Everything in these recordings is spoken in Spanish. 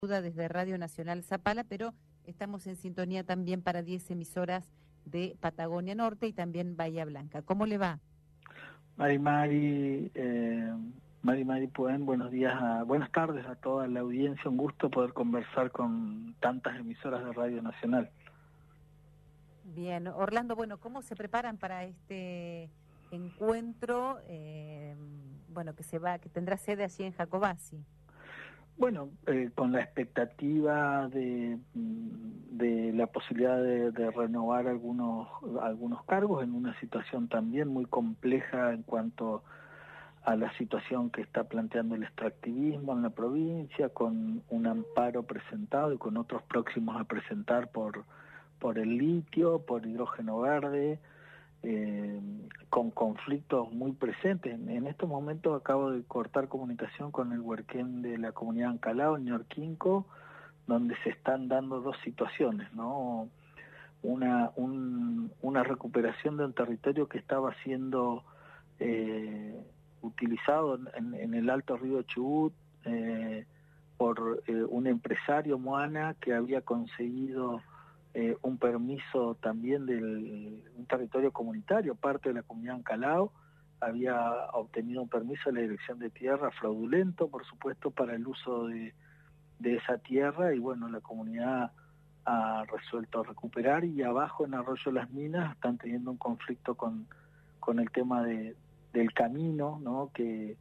desde Radio Nacional Zapala, pero estamos en sintonía también para 10 emisoras de Patagonia Norte y también Bahía Blanca. ¿Cómo le va? Mari Puen, buenos días, buenas tardes a toda la audiencia, un gusto poder conversar con tantas emisoras de Radio Nacional. Bien, Orlando, bueno, ¿cómo se preparan para este encuentro, que tendrá sede allí en Jacobasi? Bueno, con la expectativa de la posibilidad de renovar algunos cargos en una situación también muy compleja en cuanto a la situación que está planteando el extractivismo en la provincia, con un amparo presentado y con otros próximos a presentar por el litio, por hidrógeno verde, con conflictos muy presentes. En estos momentos acabo de cortar comunicación con el huerquén de la comunidad Ancalao, en Ñorquinco, donde se están dando dos situaciones, ¿no? Una recuperación de un territorio que estaba siendo utilizado en el Alto Río Chubut por un empresario Moana que había conseguido un permiso también de un territorio comunitario, parte de la comunidad Ancalao, había obtenido un permiso de la Dirección de Tierra fraudulento, por supuesto, para el uso de esa tierra, y bueno, la comunidad ha resuelto recuperar, y abajo en Arroyo Las Minas están teniendo un conflicto con el tema del camino, ¿no? que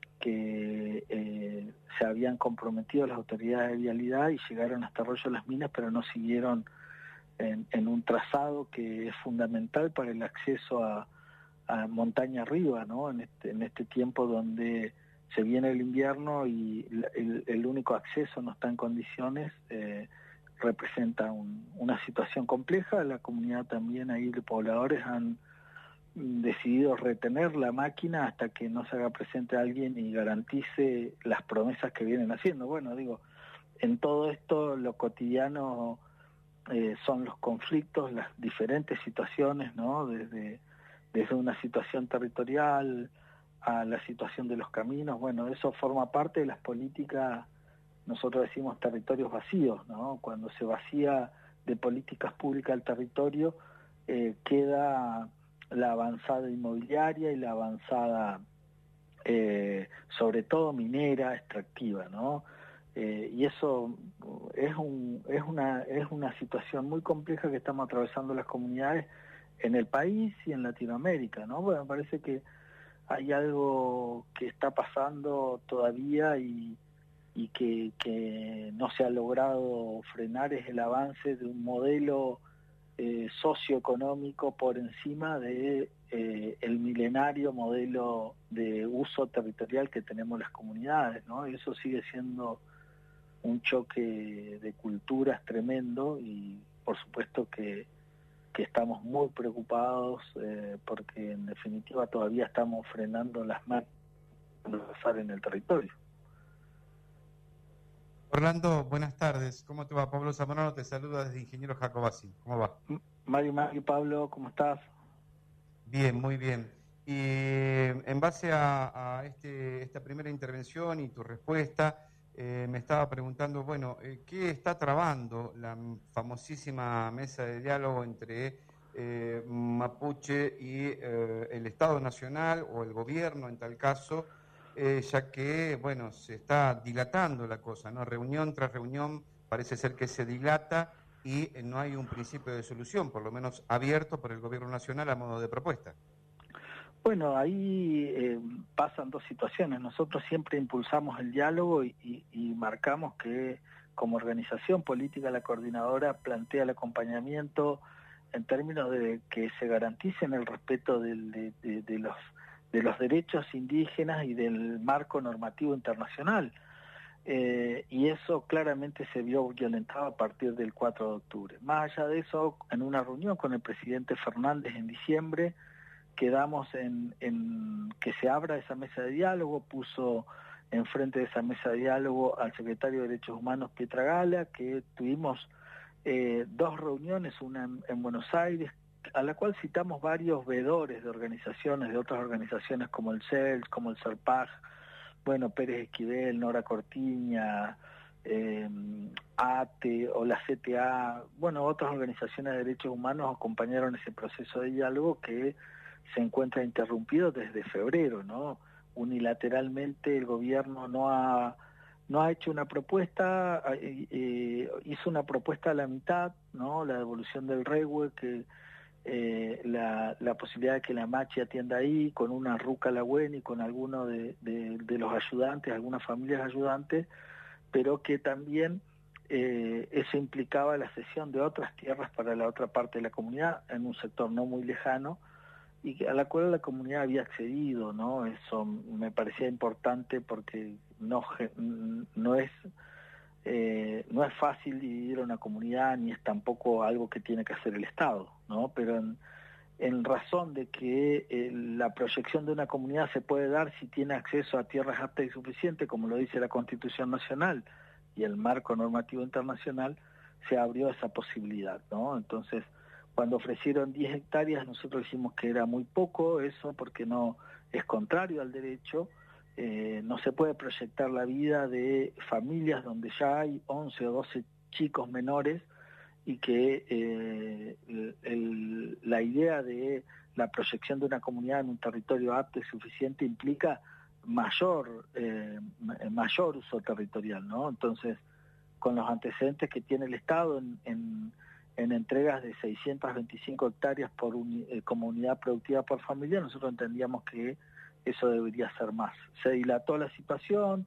se habían comprometido las autoridades de vialidad y llegaron hasta Arroyo Las Minas, pero no siguieron en un trazado que es fundamental para el acceso a montaña arriba, ¿no? En este tiempo donde se viene el invierno y el único acceso no está en condiciones, representa una situación compleja. La comunidad también, ahí de pobladores, han decidido retener la máquina hasta que no se haga presente alguien y garantice las promesas que vienen haciendo. Bueno, digo, en todo esto lo cotidiano son los conflictos, las diferentes situaciones, ¿no? Desde una situación territorial a la situación de los caminos. Bueno, eso forma parte de las políticas, nosotros decimos territorios vacíos, ¿no? Cuando se vacía de políticas públicas el territorio, queda la avanzada inmobiliaria y la avanzada, sobre todo minera, extractiva, ¿no? Y eso es una situación muy compleja que estamos atravesando las comunidades en el país y en Latinoamérica, ¿no? Bueno, me parece que hay algo que está pasando todavía y que no se ha logrado frenar, es el avance de un modelo socioeconómico por encima de el milenario modelo de uso territorial que tenemos las comunidades, ¿no? Y eso sigue siendo un choque de culturas tremendo, y por supuesto que estamos muy preocupados porque en definitiva todavía estamos frenando las máquinas de pasar en el territorio. Orlando, buenas tardes. ¿Cómo te va? Pablo Zamorano te saluda desde Ingeniero Jacobasi. ¿Cómo va? Mario, Pablo, ¿cómo estás? Bien, muy bien. Y en base a esta primera intervención y tu respuesta, me estaba preguntando, bueno, ¿qué está trabando la famosísima mesa de diálogo entre Mapuche y el Estado Nacional o el gobierno en tal caso? Ya que, bueno, se está dilatando la cosa, ¿no? Reunión tras reunión parece ser que se dilata y no hay un principio de solución, por lo menos abierto por el gobierno nacional a modo de propuesta. Bueno, ahí pasan dos situaciones. Nosotros siempre impulsamos el diálogo y marcamos que como organización política la coordinadora plantea el acompañamiento en términos de que se garanticen el respeto de los derechos indígenas y del marco normativo internacional. Y eso claramente se vio violentado a partir del 4 de octubre. Más allá de eso, en una reunión con el presidente Fernández en diciembre, quedamos en que se abra esa mesa de diálogo, puso enfrente de esa mesa de diálogo al secretario de Derechos Humanos, Pietra Gala, que tuvimos dos reuniones, una en Buenos Aires, a la cual citamos varios veedores de organizaciones, de otras organizaciones como el CELS, como el CERPAG, bueno, Pérez Esquivel, Nora Cortiña, ATE o la CTA, bueno, otras organizaciones de derechos humanos acompañaron ese proceso de diálogo que se encuentra interrumpido desde febrero, ¿no? Unilateralmente el gobierno no ha hecho una propuesta, hizo una propuesta a la mitad, ¿no? La devolución del REHUE, que la posibilidad de que la Machi atienda ahí, con una ruca Lagüen y con alguno de los ayudantes, algunas familias ayudantes, pero que también eso implicaba la cesión de otras tierras para la otra parte de la comunidad, en un sector no muy lejano, y a la cual la comunidad había accedido, ¿no? Eso me parecía importante porque no es fácil dividir una comunidad, ni es tampoco algo que tiene que hacer el Estado, ¿no? Pero en razón de que la proyección de una comunidad se puede dar si tiene acceso a tierras aptas y suficientes, como lo dice la Constitución Nacional y el marco normativo internacional, se abrió esa posibilidad, ¿no? Entonces, cuando ofrecieron 10 hectáreas, nosotros dijimos que era muy poco eso, porque no es contrario al derecho. No se puede proyectar la vida de familias donde ya hay 11 o 12 chicos menores y que la idea de la proyección de una comunidad en un territorio apto y suficiente implica mayor uso territorial, ¿no? Entonces, con los antecedentes que tiene el Estado en entregas de 625 hectáreas como unidad productiva por familia, nosotros entendíamos que eso debería ser más. Se dilató la situación,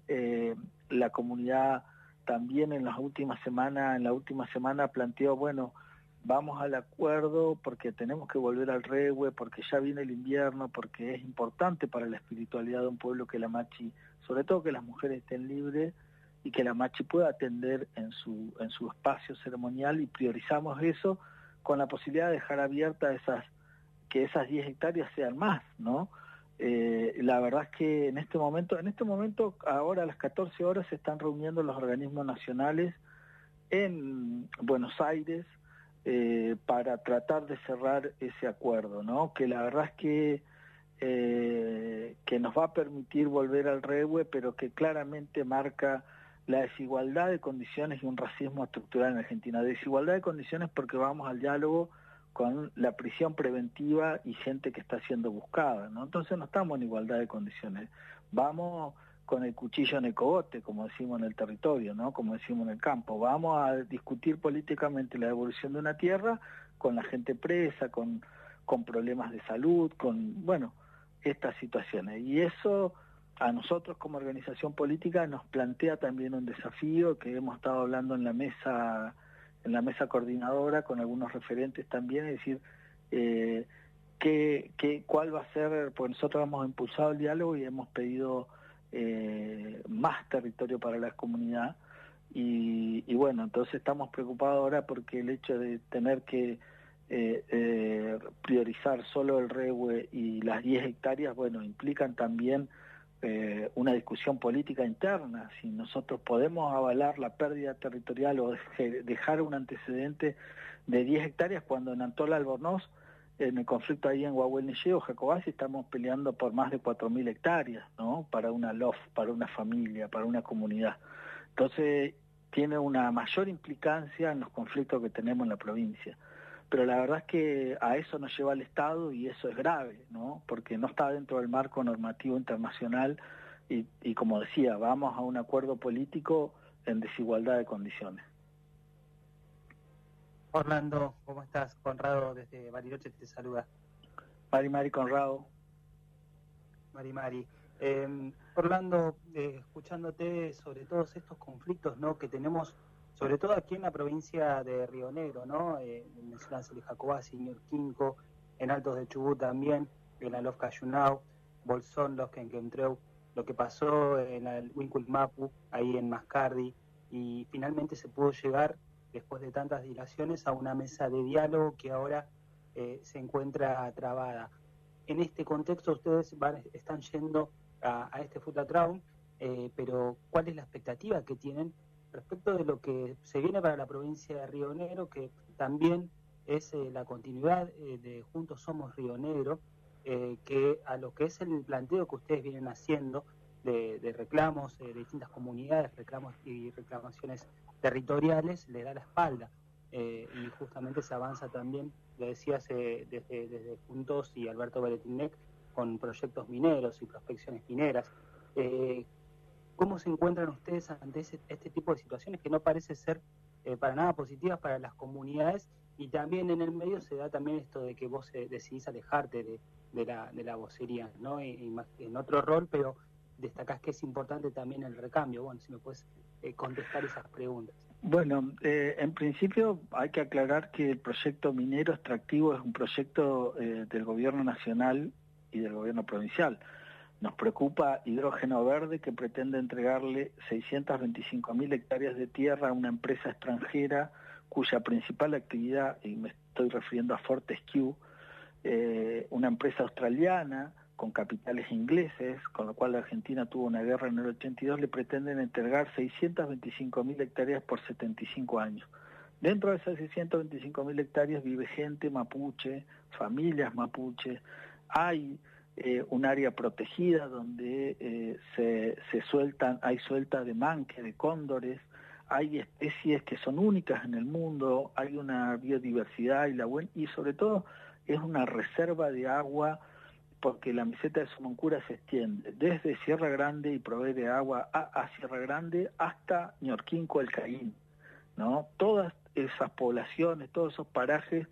la comunidad también en la última semana planteó, bueno, vamos al acuerdo porque tenemos que volver al REHUE, porque ya viene el invierno, porque es importante para la espiritualidad de un pueblo que la Machi, sobre todo que las mujeres estén libres y que la Machi pueda atender en su espacio ceremonial, y priorizamos eso con la posibilidad de dejar abierta que esas 10 hectáreas sean más, ¿no? La verdad es que en este momento, ahora a las 14 horas se están reuniendo los organismos nacionales en Buenos Aires para tratar de cerrar ese acuerdo, ¿no? Que la verdad es que nos va a permitir volver al REHUE, pero que claramente marca la desigualdad de condiciones y un racismo estructural en Argentina. Desigualdad de condiciones porque vamos al diálogo con la prisión preventiva y gente que está siendo buscada, ¿no? Entonces no estamos en igualdad de condiciones. Vamos con el cuchillo en el cogote, como decimos en el territorio, ¿no? Como decimos en el campo. Vamos a discutir políticamente la devolución de una tierra con la gente presa, con problemas de salud, con, bueno, estas situaciones. Y eso a nosotros como organización política nos plantea también un desafío que hemos estado hablando en la mesa coordinadora con algunos referentes también, es decir, cuál va a ser, pues nosotros hemos impulsado el diálogo y hemos pedido más territorio para la comunidad y bueno, entonces estamos preocupados ahora porque el hecho de tener que priorizar solo el REHUE y las 10 hectáreas, bueno, implican también una discusión política interna, si nosotros podemos avalar la pérdida territorial o dejar un antecedente de 10 hectáreas cuando en Antola Albornoz, en el conflicto ahí en Huahuel-Neyé o Jacobasi, estamos peleando por más de 4.000 hectáreas, ¿no? Para una LOF, para una familia, para una comunidad. Entonces tiene una mayor implicancia en los conflictos que tenemos en la provincia. Pero la verdad es que a eso nos lleva el Estado y eso es grave, ¿no? Porque no está dentro del marco normativo internacional y como decía, vamos a un acuerdo político en desigualdad de condiciones. Orlando, ¿cómo estás? Conrado desde Bariloche te saluda. Mari Conrado. Mari. Orlando, escuchándote sobre todos estos conflictos, ¿no? Que tenemos, sobre todo aquí en la provincia de Río Negro, ¿no? Mencionas el Jacobasi, Ñorquinco, en Altos de Chubut también, en la Lof Cayunao, Bolsón, Los Quenquentreu, lo que pasó en el Huinculmapu, ahí en Mascardi, y finalmente se pudo llegar, después de tantas dilaciones, a una mesa de diálogo que ahora se encuentra trabada. En este contexto ustedes están yendo a este Futatraum, pero ¿cuál es la expectativa que tienen respecto de lo que se viene para la provincia de Río Negro, que también es la continuidad de Juntos Somos Río Negro, que a lo que es el planteo que ustedes vienen haciendo de reclamos de distintas comunidades, reclamos y reclamaciones territoriales, le da la espalda. Y justamente se avanza también, lo decías, desde Juntos y Alberto Beretilnec, con proyectos mineros y prospecciones mineras. ¿Cómo se encuentran ustedes ante este tipo de situaciones que no parece ser para nada positivas para las comunidades? Y también en el medio se da también esto de que vos decidís alejarte de la vocería, ¿no? Y en otro rol, pero destacás que es importante también el recambio. Bueno, si me puedes contestar esas preguntas. Bueno, en principio hay que aclarar que el proyecto minero extractivo es un proyecto del gobierno nacional y del gobierno provincial. Nos preocupa Hidrógeno Verde, que pretende entregarle 625.000 hectáreas de tierra a una empresa extranjera cuya principal actividad, y me estoy refiriendo a Fortescue, una empresa australiana con capitales ingleses, con lo cual la Argentina tuvo una guerra en el 82, le pretenden entregar 625.000 hectáreas por 75 años. Dentro de esas 625.000 hectáreas vive gente mapuche, familias mapuche, hay un área protegida donde hay suelta de manque, de cóndores, hay especies que son únicas en el mundo, hay una biodiversidad y sobre todo es una reserva de agua, porque la meseta de Somoncura se extiende desde Sierra Grande y provee de agua a Sierra Grande hasta Ñorquinco, El Caín, ¿no? Todas esas poblaciones, todos esos parajes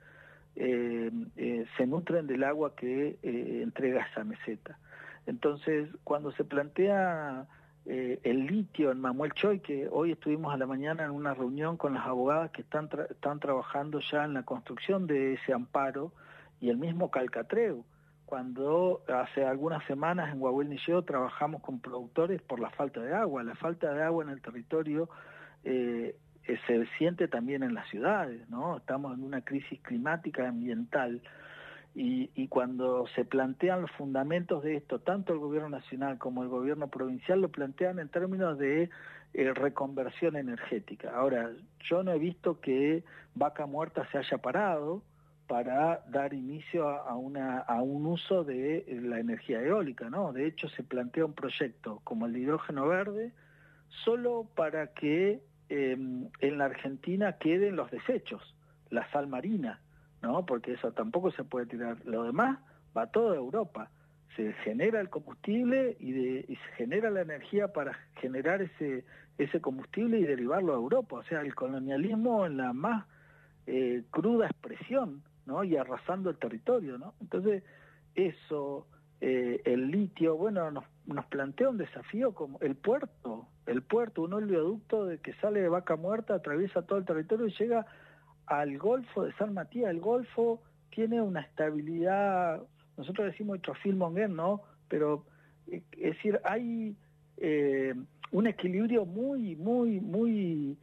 se nutren del agua que entrega esa meseta. Entonces, cuando se plantea el litio en Mamuelchoy, que hoy estuvimos a la mañana en una reunión con las abogadas que están trabajando ya en la construcción de ese amparo, y el mismo Calcatreu, cuando hace algunas semanas en Huahuel-Nilleo trabajamos con productores por la falta de agua. La falta de agua en el territorio se siente también en las ciudades, ¿no? Estamos en una crisis climática ambiental y cuando se plantean los fundamentos de esto, tanto el gobierno nacional como el gobierno provincial lo plantean en términos de reconversión energética. Ahora, yo no he visto que Vaca Muerta se haya parado para dar inicio a un uso de la energía eólica, ¿no? De hecho, se plantea un proyecto como el de hidrógeno verde solo para que en la Argentina queden los desechos, la sal marina, ¿no? Porque eso tampoco se puede tirar. Lo demás va todo a Europa. Se genera el combustible y se genera la energía para generar ese combustible y derivarlo a Europa. O sea, el colonialismo en la más cruda expresión, ¿no? Y arrasando el territorio, ¿no? Entonces, eso, el litio, bueno, nos plantea un desafío como el puerto, un oleoducto de que sale de Vaca Muerta, atraviesa todo el territorio y llega al Golfo de San Matías. El Golfo tiene una estabilidad, nosotros decimos Trofil-Monguén, ¿no? Pero, es decir, hay un equilibrio muy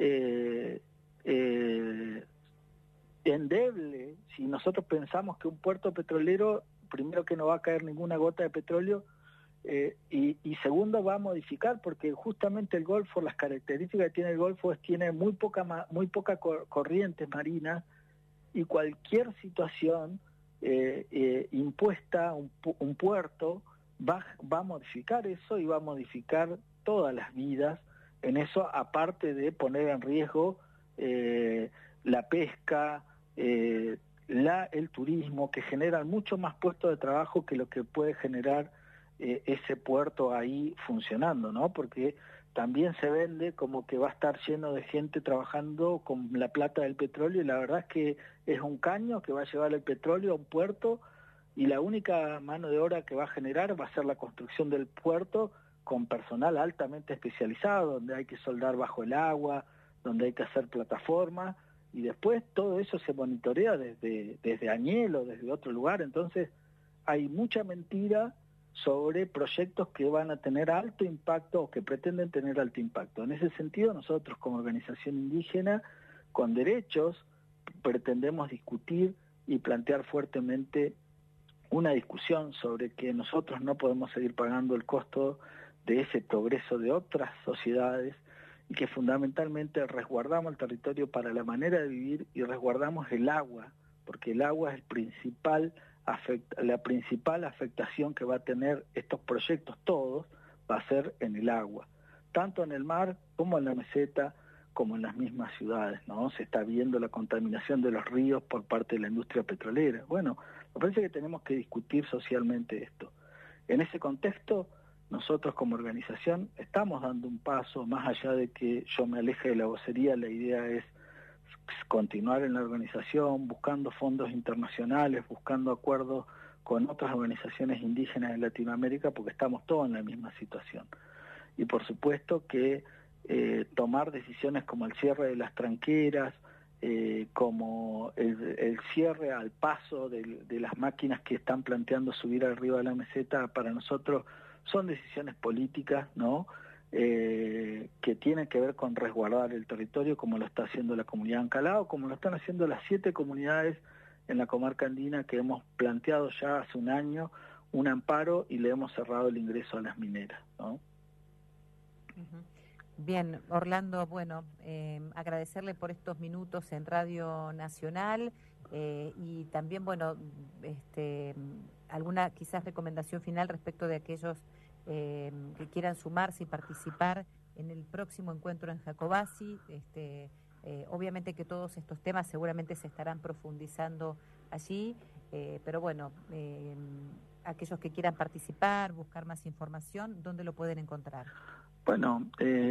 endeble. Si nosotros pensamos que un puerto petrolero, primero que no va a caer ninguna gota de petróleo, y segundo va a modificar, porque justamente el Golfo, las características que tiene el Golfo es tiene muy poca corriente marina, y cualquier situación impuesta un puerto va a modificar eso y va a modificar todas las vidas en eso, aparte de poner en riesgo la pesca, el turismo, que generan mucho más puestos de trabajo que lo que puede generar ese puerto ahí funcionando, ¿no? Porque también se vende como que va a estar lleno de gente trabajando con la plata del petróleo, y la verdad es que es un caño que va a llevar el petróleo a un puerto, y la única mano de obra que va a generar va a ser la construcción del puerto con personal altamente especializado, donde hay que soldar bajo el agua, donde hay que hacer plataformas, y después todo eso se monitorea desde Añelo o desde otro lugar. Entonces hay mucha mentira sobre proyectos que van a tener alto impacto o que pretenden tener alto impacto. En ese sentido, nosotros como organización indígena con derechos pretendemos discutir y plantear fuertemente una discusión sobre que nosotros no podemos seguir pagando el costo de ese progreso de otras sociedades, y que fundamentalmente resguardamos el territorio para la manera de vivir y resguardamos el agua, porque el agua es la principal afectación que va a tener estos proyectos todos, va a ser en el agua, tanto en el mar como en la meseta, como en las mismas ciudades, ¿no? Se está viendo la contaminación de los ríos por parte de la industria petrolera. Bueno, me parece que tenemos que discutir socialmente esto. En ese contexto, nosotros como organización estamos dando un paso, más allá de que yo me aleje de la vocería, la idea es continuar en la organización, buscando fondos internacionales, buscando acuerdos con otras organizaciones indígenas de Latinoamérica, porque estamos todos en la misma situación. Y por supuesto que tomar decisiones como el cierre de las tranqueras, como el cierre al paso de las máquinas que están planteando subir arriba de la meseta, para nosotros son decisiones políticas, ¿no? Que tienen que ver con resguardar el territorio, como lo está haciendo la comunidad Ancalao, como lo están haciendo las 7 comunidades en la comarca andina que hemos planteado ya hace un año un amparo y le hemos cerrado el ingreso a las mineras, ¿no? Bien, Orlando, bueno, agradecerle por estos minutos en Radio Nacional y también, bueno, alguna quizás recomendación final respecto de aquellos que quieran sumarse y participar en el próximo encuentro en Jacobasi. Obviamente que todos estos temas seguramente se estarán profundizando allí, pero bueno, aquellos que quieran participar, buscar más información, ¿dónde lo pueden encontrar? Bueno,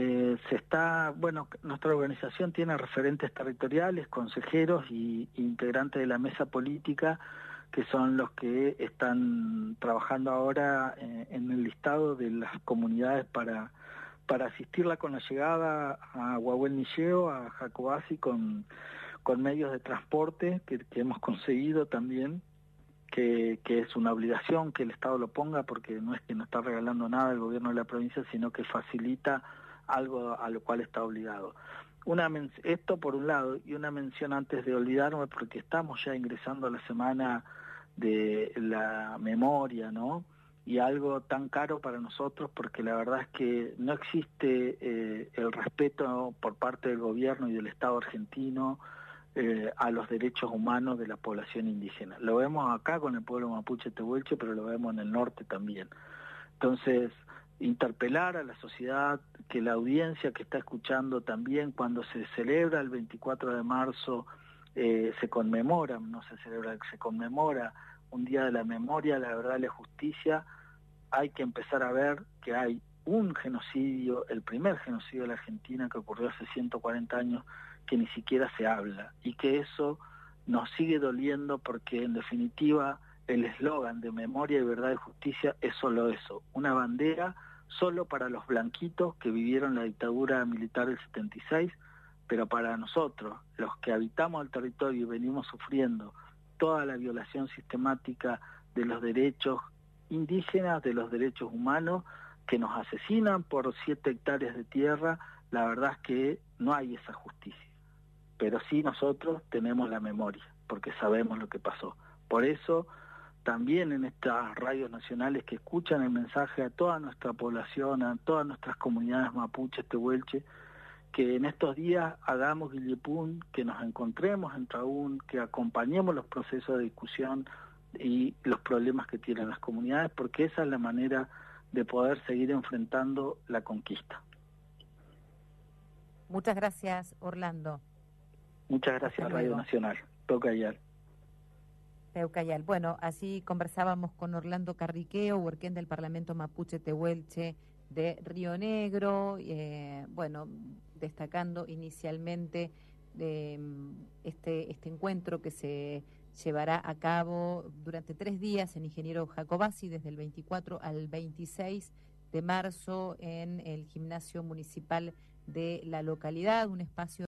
nuestra organización tiene referentes territoriales, consejeros y integrantes de la mesa política, que son los que están trabajando ahora en el listado de las comunidades para asistirla con la llegada a Huahuel Nilleo, a Jacobasi, con medios de transporte que hemos conseguido también, que es una obligación que el Estado lo ponga, porque no es que no está regalando nada el gobierno de la provincia, sino que facilita algo a lo cual está obligado. Esto por un lado, y una mención antes de olvidarme, porque estamos ya ingresando a la semana de la memoria, ¿no? Y algo tan caro para nosotros, porque la verdad es que no existe el respeto por parte del gobierno y del Estado argentino a los derechos humanos de la población indígena. Lo vemos acá con el pueblo mapuche tehuelche, pero lo vemos en el norte también. Entonces, interpelar a la sociedad, que la audiencia que está escuchando también, cuando se celebra el 24 de marzo, se conmemora un día de la memoria, la verdad y la justicia. Hay que empezar a ver que hay un genocidio, el primer genocidio de la Argentina, que ocurrió hace 140 años, que ni siquiera se habla, y que eso nos sigue doliendo, porque en definitiva el eslogan de memoria y verdad y justicia es solo eso, una bandera solo para los blanquitos que vivieron la dictadura militar del 76, pero para nosotros, los que habitamos el territorio y venimos sufriendo toda la violación sistemática de los derechos indígenas, de los derechos humanos, que nos asesinan por 7 hectáreas de tierra, la verdad es que no hay esa justicia. Pero sí nosotros tenemos la memoria, porque sabemos lo que pasó. Por eso, también en estas radios nacionales que escuchan el mensaje a toda nuestra población, a todas nuestras comunidades mapuches, tehuelche, que en estos días hagamos guillepún, que nos encontremos en Traún, que acompañemos los procesos de discusión y los problemas que tienen las comunidades, porque esa es la manera de poder seguir enfrentando la conquista. Muchas gracias, Orlando. Muchas gracias, Radio Nacional. Peucayal. Peucayal. Bueno, así conversábamos con Orlando Carriqueo, huerquén del Parlamento Mapuche Tehuelche de Río Negro, bueno, destacando inicialmente este encuentro que se llevará a cabo durante 3 días en Ingeniero Jacobasi, desde el 24 al 26 de marzo en el gimnasio municipal de la localidad, un espacio